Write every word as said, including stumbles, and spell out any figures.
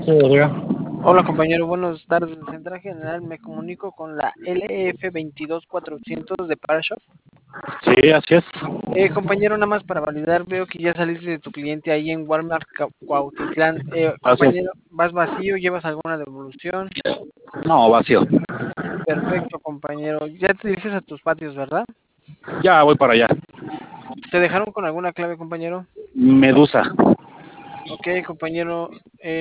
Sí, diga. Hola compañero, buenas tardes. Central General, me comunico con la L F veintidós cuatrocientos de Parashop. Sí, así es. Eh, compañero, nada más para validar, veo que ya saliste de tu cliente ahí en Walmart Ca- Cuautitlán. Eh, Así es. compañero, ¿vas vacío? ¿Llevas alguna devolución? No, vacío. Perfecto, compañero. Ya te diriges a tus patios, ¿verdad? Ya voy para allá. ¿Te dejaron con alguna clave, compañero? Medusa. Ok, compañero. Eh,